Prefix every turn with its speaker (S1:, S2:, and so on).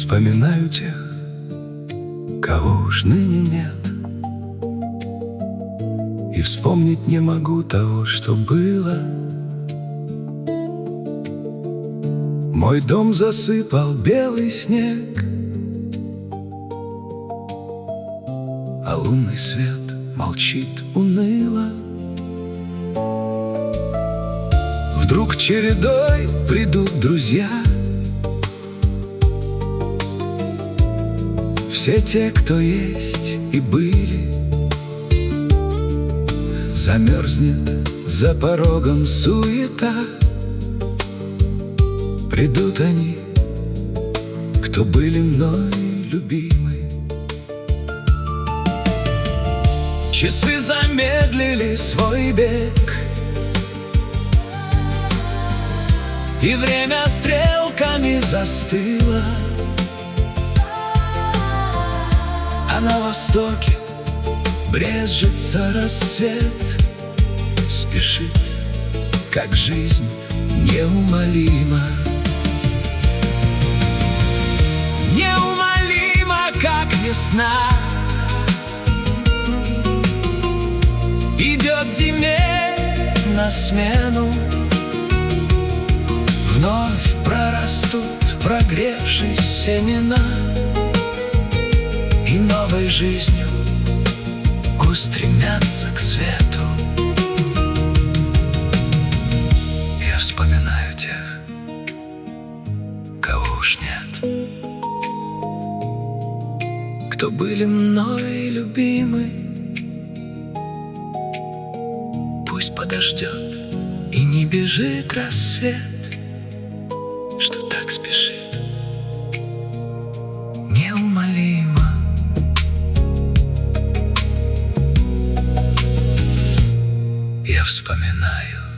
S1: вспоминаю тех, кого уж ныне нет, и вспомнить не могу того, что было. Мой дом засыпал белый снег, а лунный свет молчит уныло. Вдруг чередой придут друзья, все те, кто есть и были. Замерзнет за порогом суета, придут они, кто были мной любимы. Часы замедлили свой бег, и время стрелками застыло, а на востоке брезжится рассвет, спешит, как жизнь неумолима. Неумолима, как весна, идет зиме на смену. Вновь прорастут, прогревшись семена, и новой жизнью устремятся к свету. Я вспоминаю тех, кого уж нет, кто были мной любимы. Пусть подождет и не бежит рассвет, что так спешит неумолимо. Я вспоминаю